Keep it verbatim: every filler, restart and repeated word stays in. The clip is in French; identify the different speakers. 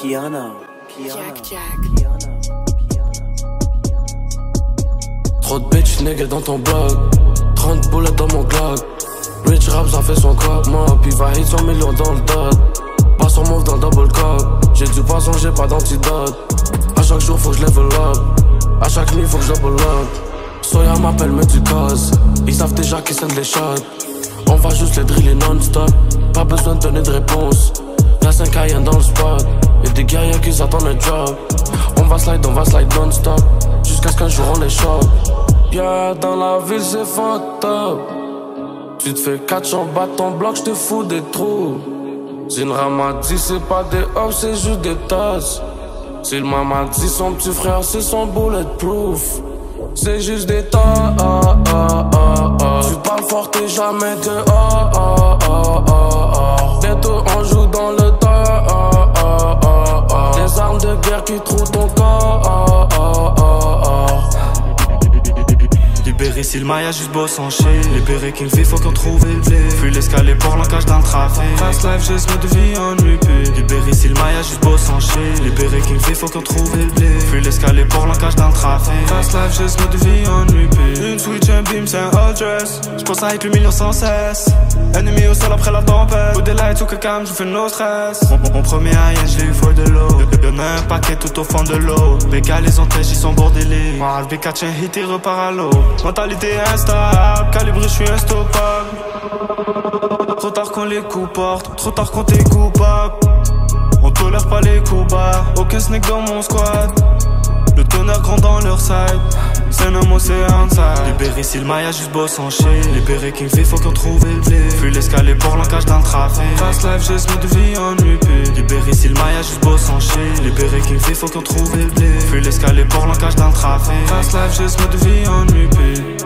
Speaker 1: Piano, piano,
Speaker 2: Jack, Jack.
Speaker 1: piano, piano.
Speaker 3: Trop de bitch nigga dans ton blog, trente bullets dans mon Glock. Rich Rap ça fait son cop, moi puis va hit cent millions dans le dot. Pas son move dans double cup, j'ai du poisson, j'ai pas d'antidote. À chaque jour faut que je level up, à chaque nuit faut que je double up. Soya m'appelle mais tu causes, ils savent déjà qu'ils sendent les shots. On va juste les driller non-stop, pas besoin de donner de réponse. Y'a cinq Cayenne dans le spot, y'a des guerriers qui attendent le job. On va slide, on va slide non-stop, jusqu'à ce qu'un jour on les chope. Yeah, dans la ville c'est fucked up. Tu te fais catch en bas de ton bloc, j'te fous des trous. Si une ramadi c'est pas des hops, c'est juste des tasses. Si le mama dit son petit frère c'est son bulletproof, c'est juste des tas. Ah, ah, ah, ah. Tu parles fort t'es jamais de ah, ah, ah, ah. Bientôt on joue dans le tas. Ah, ah, ah, ah. Des armes de guerre qui trouvent ton corps. Ah, ah, ah, ah.
Speaker 4: Libéré si le maillage juste bosse en chien. Libéré qu'une vie faut qu'on trouve le blé. Fuis l'escalier pour l'encage dans le trafic. Fast life juste mode de vie en U P. Libéré si le maillage juste bosse en chien. Libéré qu'une vie faut qu'on trouve le blé. Fuis l'escalier pour l'encage dans le trafic. Fast life juste mode de vie en U P. Une switch, un beam, c'est un hot dress. J'pense à être le million sans cesse. Ennemi au sol après la tempête. Ou des lights ou que calme, je fais no stress. Mon, mon premier high, je l'ai eu for de l'eau. Y'en a un paquet tout au fond de l'eau. Béga les entèches, ils sont bordélés. Moi, le B quatre, un hit, il repart à l'eau. Mentalité instable, calibré, je suis instoppable. Trop tard quand les coups portent, trop tard quand t'es coupable. On tolère pas les coups bas, aucun snake dans mon squad. Le tonnerre grand dans leur side, c'est un homme c'est outside. Libéré si le maillage juste bosse en chien. Libéré qu'une vie faut qu'on trouve le blé. Fuis l'escalier pour l'encage dans le trafic. Fast life juste mode de vie en U P. Libéré si le maillage juste bosse en chien. Libéré qu'une vie faut qu'on trouve le blé. Fuis l'escalier pour l'encage dans le trafic. Fast life juste mode de vie en U P.